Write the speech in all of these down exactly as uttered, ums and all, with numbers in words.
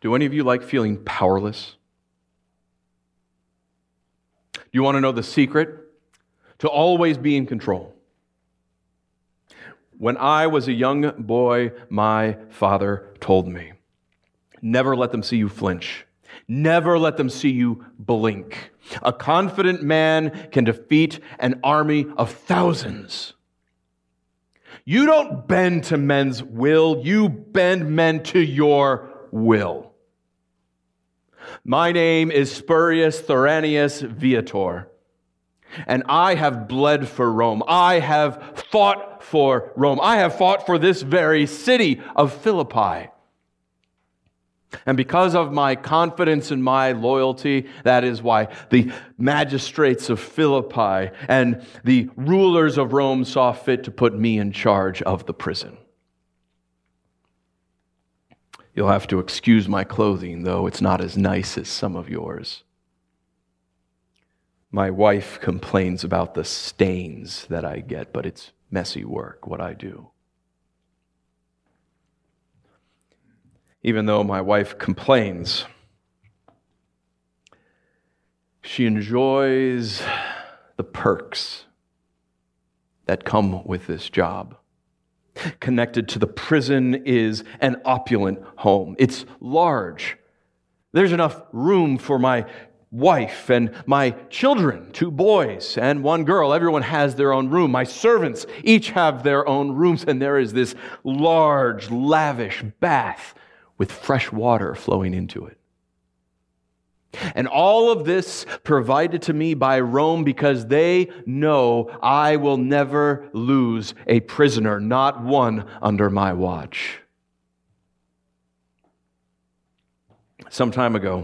Do any of you like feeling powerless? Do you want to know the secret to always be in control? When I was a young boy, my father told me, never let them see you flinch. Never let them see you blink. A confident man can defeat an army of thousands. You don't bend to men's will, you bend men to your will. My name is Spurius Thoranius Viator, and I have bled for Rome. I have fought for Rome. I have fought for this very city of Philippi. And because of my confidence and my loyalty, that is why the magistrates of Philippi and the rulers of Rome saw fit to put me in charge of the prison. You'll have to excuse my clothing, though it's not as nice as some of yours. My wife complains about the stains that I get, but it's messy work, what I do. Even though my wife complains, she enjoys the perks that come with this job. Connected to the prison is an opulent home. It's large. There's enough room for my wife and my children, two boys and one girl. Everyone has their own room. My servants each have their own rooms, and there is this large, lavish bath with fresh water flowing into it. And all of this provided to me by Rome because they know I will never lose a prisoner, not one under my watch. Some time ago,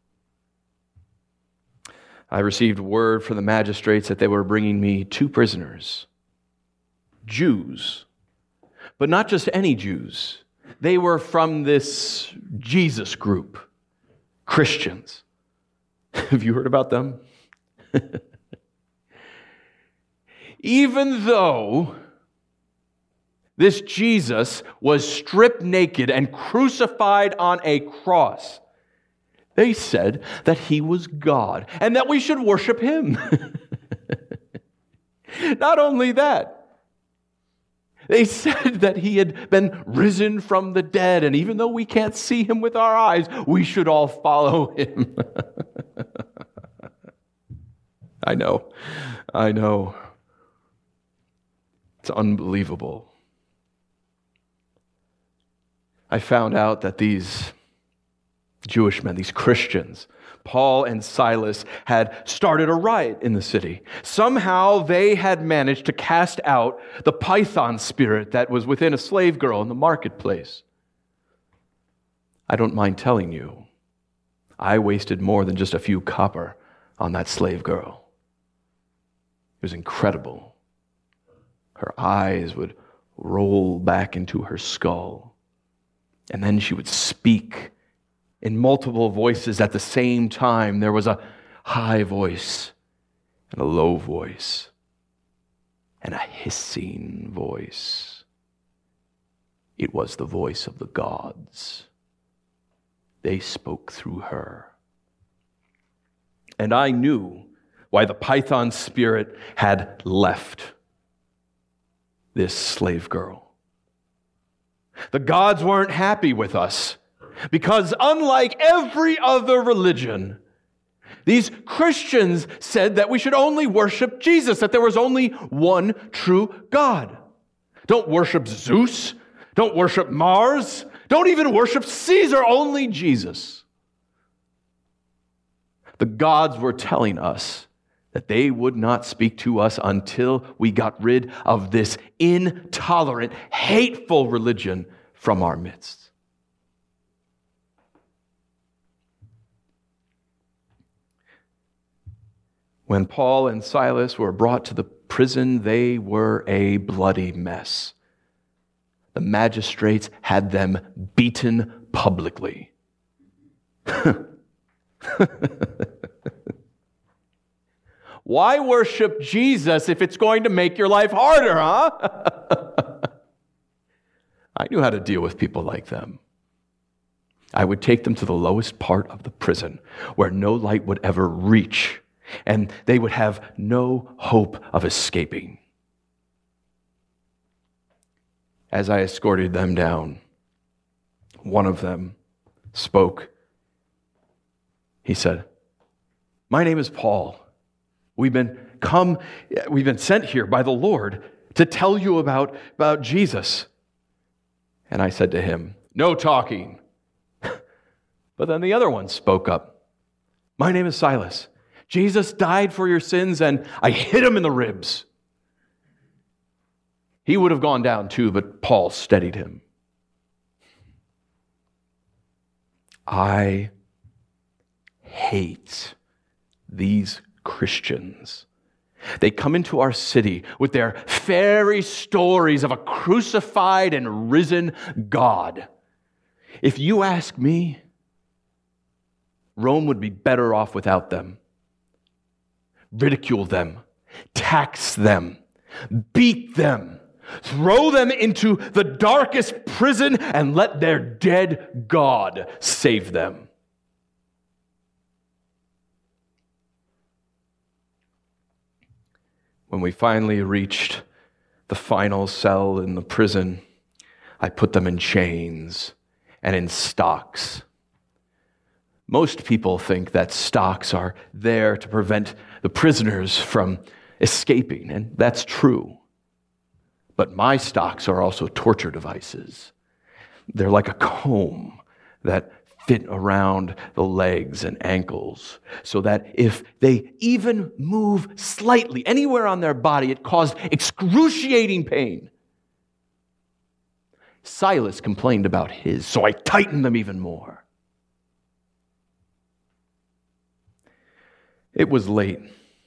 I received word from the magistrates that they were bringing me two prisoners, Jews, but not just any Jews. They were from this Jesus group, Christians. Have you heard about them? Even though this Jesus was stripped naked and crucified on a cross, they said that he was God and that we should worship him. Not only that, they said that he had been risen from the dead, and even though we can't see him with our eyes, we should all follow him. I know, I know. It's unbelievable. I found out that these Jewish men, these Christians, Paul and Silas, had started a riot in the city. Somehow they had managed to cast out the python spirit that was within a slave girl in the marketplace. I don't mind telling you, I wasted more than just a few copper on that slave girl. It was incredible. Her eyes would roll back into her skull, and then she would speak in multiple voices at the same time. There was a high voice and a low voice and a hissing voice. It was the voice of the gods. They spoke through her. And I knew why the python spirit had left this slave girl. The gods weren't happy with us, because unlike every other religion, these Christians said that we should only worship Jesus, that there was only one true God. Don't worship Zeus. Don't worship Mars. Don't even worship Caesar, only Jesus. The gods were telling us that they would not speak to us until we got rid of this intolerant, hateful religion from our midst. When Paul and Silas were brought to the prison, they were a bloody mess. The magistrates had them beaten publicly. Why worship Jesus if it's going to make your life harder, huh? I knew how to deal with people like them. I would take them to the lowest part of the prison where no light would ever reach, and they would have no hope of escaping. As I escorted them down, one of them spoke. He said, "My name is Paul. We've been come, we've been sent here by the Lord to tell you about, about Jesus." And I said to him, "No talking." But then the other one spoke up. "My name is Silas. Jesus died for your sins, and I hit him in the ribs." He would have gone down too, but Paul steadied him. I hate these Christians. They come into our city with their fairy stories of a crucified and risen God. If you ask me, Rome would be better off without them. Ridicule them, tax them, beat them, throw them into the darkest prison, and let their dead God save them. When we finally reached the final cell in the prison, I put them in chains and in stocks. Most people think that stocks are there to prevent the prisoners from escaping, and that's true. But my stocks are also torture devices. They're like a comb that fit around the legs and ankles, so that if they even move slightly anywhere on their body, it caused excruciating pain. Silas complained about his, so I tightened them even more. It was late,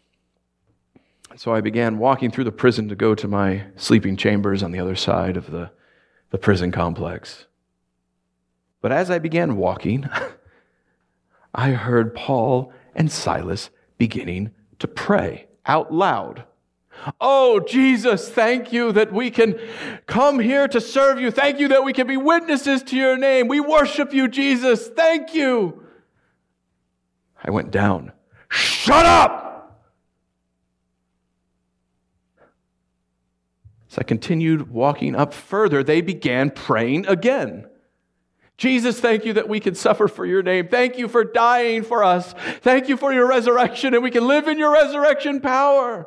so I began walking through the prison to go to my sleeping chambers on the other side of the, the prison complex. But as I began walking, I heard Paul and Silas beginning to pray out loud. "Oh, Jesus, thank you that we can come here to serve you. Thank you that we can be witnesses to your name. We worship you, Jesus. Thank you." I went down. "Shut up!" As I continued walking up further, they began praying again. "Jesus, thank you that we can suffer for your name. Thank you for dying for us. Thank you for your resurrection, and we can live in your resurrection power."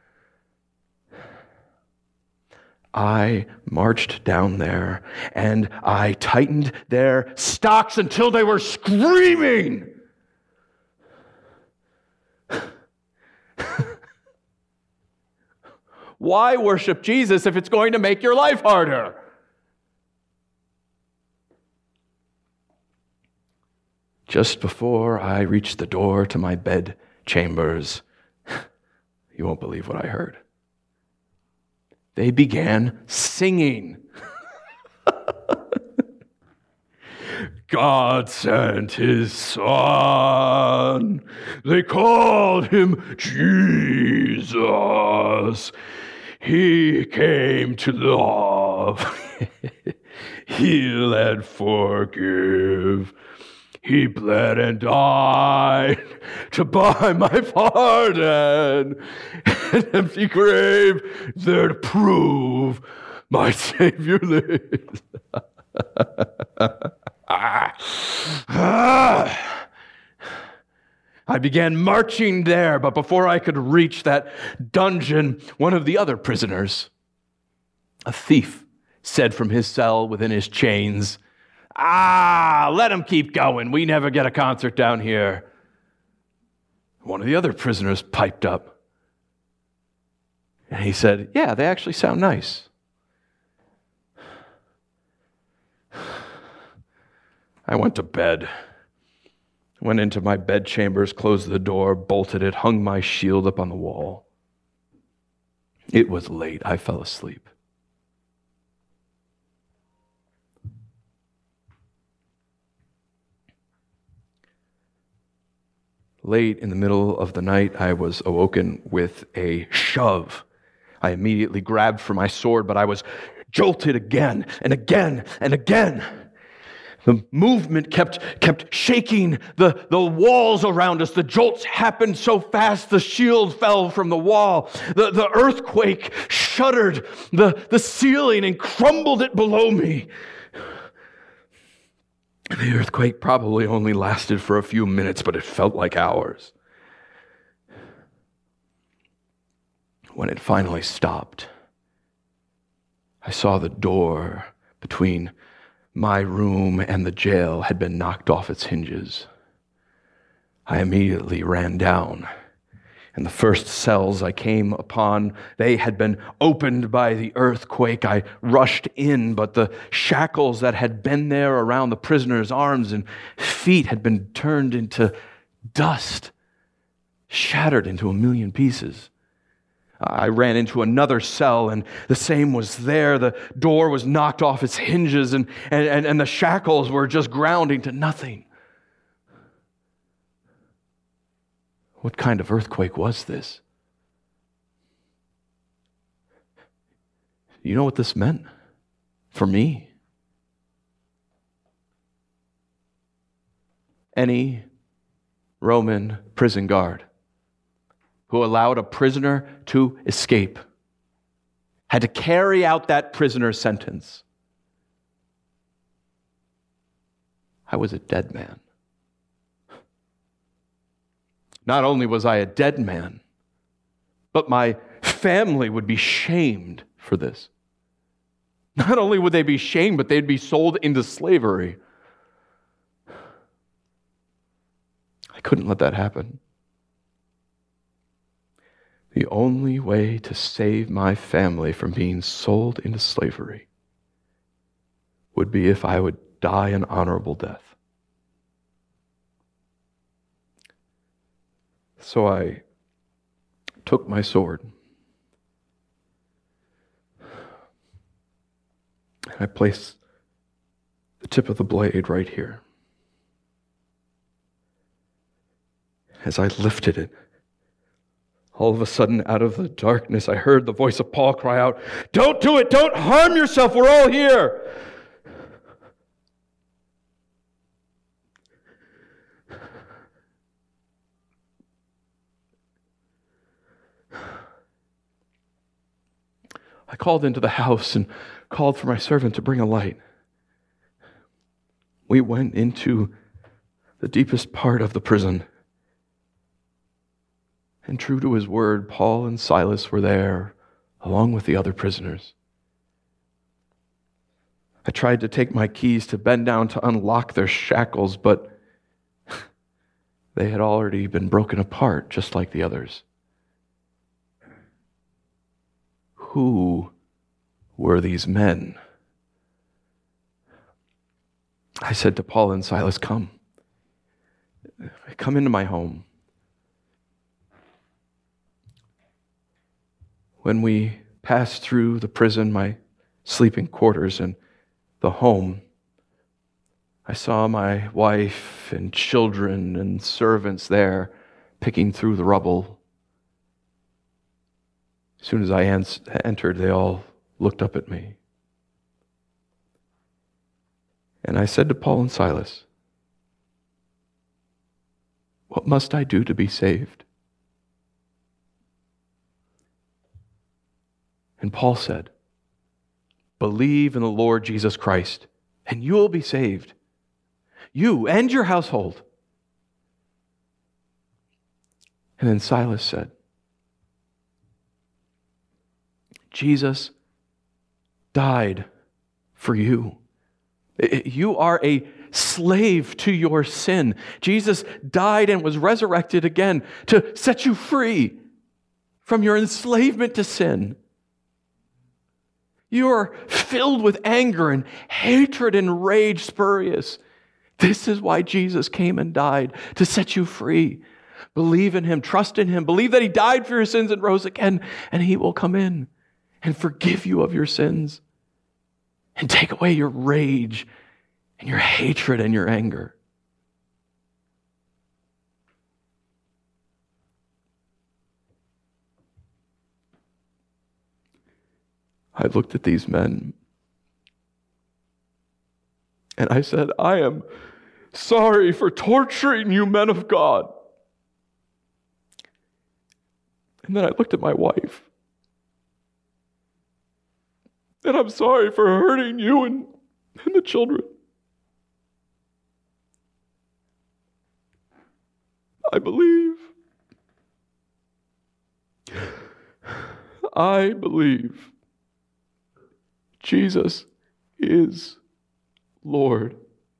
I marched down there, and I tightened their stocks until they were screaming. Why worship Jesus if it's going to make your life harder? Just before I reached the door to my bed chambers, you won't believe what I heard. They began singing. "God sent his son. They called him Jesus. He came to love, heal, and forgive. He bled and died to buy my pardon. An empty grave there to prove my Savior lives." I began marching there, but before I could reach that dungeon, one of the other prisoners, a thief, said from his cell within his chains, "Ah, let him keep going. We never get a concert down here." One of the other prisoners piped up, and he said, "Yeah, they actually sound nice." I went to bed, went into my bed chambers, closed the door, bolted it, hung my shield up on the wall. It was late. I fell asleep. Late in the middle of the night, I was awoken with a shove. I immediately grabbed for my sword, but I was jolted again and again and again. The movement kept, kept shaking the, the walls around us. The jolts happened so fast, the shield fell from the wall. The, the earthquake shuddered the, the ceiling and crumbled it below me. The earthquake probably only lasted for a few minutes, but it felt like hours. When it finally stopped, I saw the door between my room and the jail had been knocked off its hinges. I immediately ran down, and the first cells I came upon, they had been opened by the earthquake. I rushed in, but the shackles that had been there around the prisoner's arms and feet had been turned into dust, shattered into a million pieces. I ran into another cell, and the same was there. The door was knocked off its hinges, and, and, and the shackles were just grounding to nothing. What kind of earthquake was this? You know what this meant for me? Any Roman prison guard who allowed a prisoner to escape had to carry out that prisoner's sentence. I was a dead man. Not only was I a dead man, but my family would be shamed for this. Not only would they be shamed, but they'd be sold into slavery. I couldn't let that happen. The only way to save my family from being sold into slavery would be if I would die an honorable death. So I took my sword and I placed the tip of the blade right here. As I lifted it, all of a sudden, out of the darkness, I heard the voice of Paul cry out, "Don't do it! Don't harm yourself! We're all here!" I called into the house and called for my servant to bring a light. We went into the deepest part of the prison. And true to his word, Paul and Silas were there, along with the other prisoners. I tried to take my keys to bend down to unlock their shackles, but they had already been broken apart, just like the others. Who were these men? I said to Paul and Silas, "Come. Come into my home." When we passed through the prison, my sleeping quarters, and the home, I saw my wife and children and servants there picking through the rubble. As soon as I entered, they all looked up at me. And I said to Paul and Silas, "What must I do to be saved?" And Paul said, "Believe in the Lord Jesus Christ, and you will be saved, you and your household." And then Silas said, "Jesus died for you. You are a slave to your sin. Jesus died and was resurrected again to set you free from your enslavement to sin. You are filled with anger and hatred and rage, Spurius. This is why Jesus came and died, to set you free. Believe in him, trust in him, believe that he died for your sins and rose again, and he will come in and forgive you of your sins and take away your rage and your hatred and your anger." I looked at these men And I said, I am sorry for torturing you, men of God. And then I looked at my wife. And I'm sorry for hurting you and, and the children. I believe. I believe Jesus is Lord.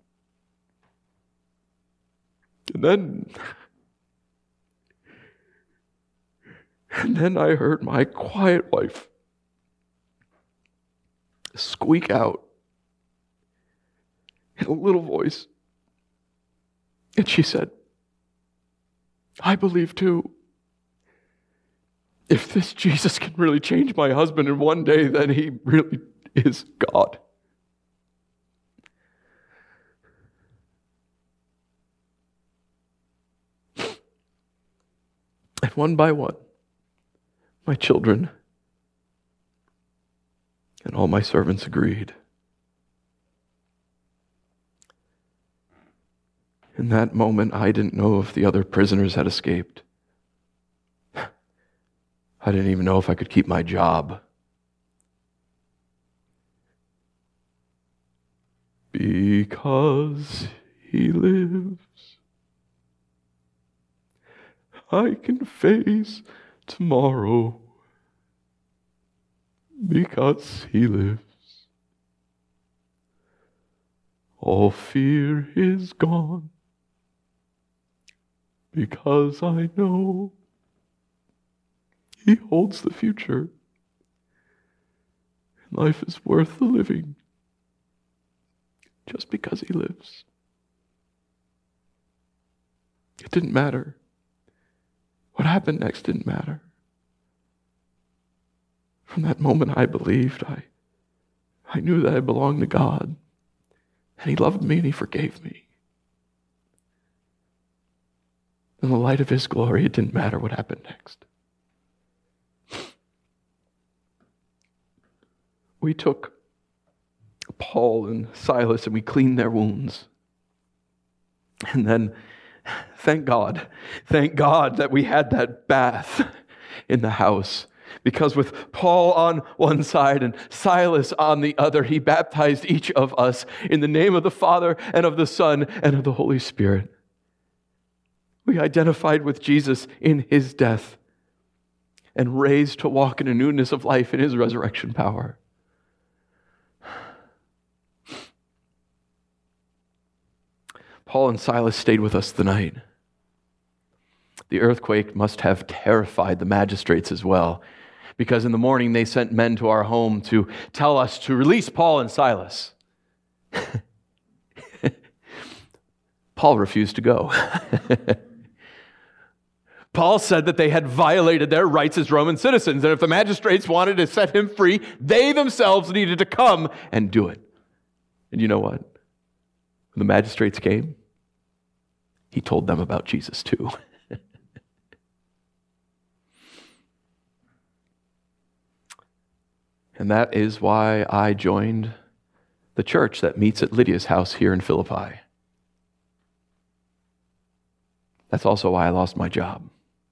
And then, and then I heard my quiet wife squeak out in a little voice. And she said, I believe too. If this Jesus can really change my husband in one day, then he really is God. And one by one, my children and all my servants agreed. In that moment, I didn't know if the other prisoners had escaped. I didn't even know if I could keep my job. Because he lives, I can face tomorrow. Because he lives, all fear is gone. Because I know he holds the future. And life is worth the living just because he lives. It didn't matter. What happened next didn't matter. From that moment I believed. I, I knew that I belonged to God. And he loved me and he forgave me. In the light of his glory, it didn't matter what happened next. We took Paul and Silas and we cleaned their wounds. And then, thank God, thank God that we had that bath in the house. Because with Paul on one side and Silas on the other, he baptized each of us in the name of the Father and of the Son and of the Holy Spirit. We identified with Jesus in his death and raised to walk in a newness of life in his resurrection power. Paul and Silas stayed with us the night. The earthquake must have terrified the magistrates as well, because in the morning they sent men to our home to tell us to release Paul and Silas. Paul refused to go. Paul said that they had violated their rights as Roman citizens, and if the magistrates wanted to set him free, they themselves needed to come and do it. And you know what? When the magistrates came, he told them about Jesus too. And that is why I joined the church that meets at Lydia's house here in Philippi. That's also why I lost my job.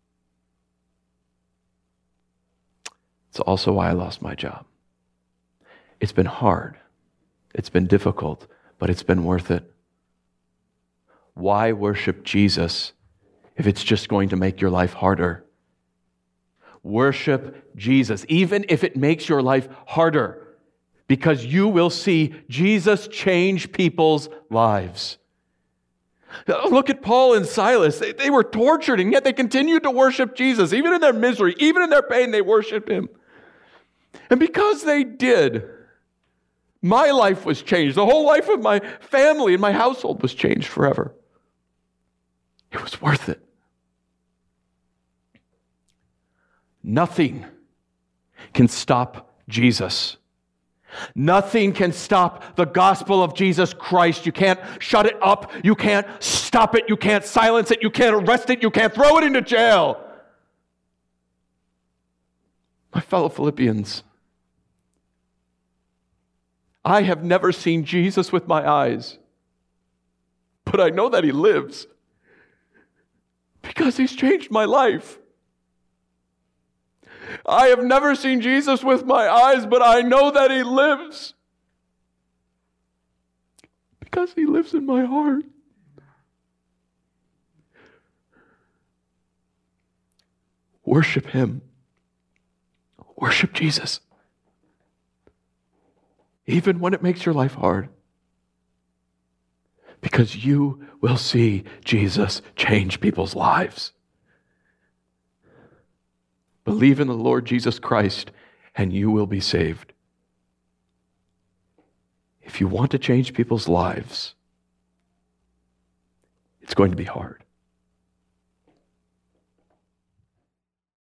It's also why I lost my job. It's been hard. It's been difficult, but it's been worth it. Why worship Jesus if it's just going to make your life harder? Worship Jesus, even if it makes your life harder, because you will see Jesus change people's lives. Look at Paul and Silas. They, they were tortured, and yet they continued to worship Jesus. Even in their misery, even in their pain, they worshiped him. And because they did, my life was changed. The whole life of my family and my household was changed forever. It was worth it. Nothing can stop Jesus. Nothing can stop the gospel of Jesus Christ. You can't shut it up. You can't stop it. You can't silence it. You can't arrest it. You can't throw it into jail. My fellow Philippians, I have never seen Jesus with my eyes, but I know that he lives because he's changed my life. I have never seen Jesus with my eyes, but I know that he lives because he lives in my heart. Worship him. Worship Jesus. Even when it makes your life hard. Because you will see Jesus change people's lives. Believe in the Lord Jesus Christ and you will be saved. If you want to change people's lives, it's going to be hard.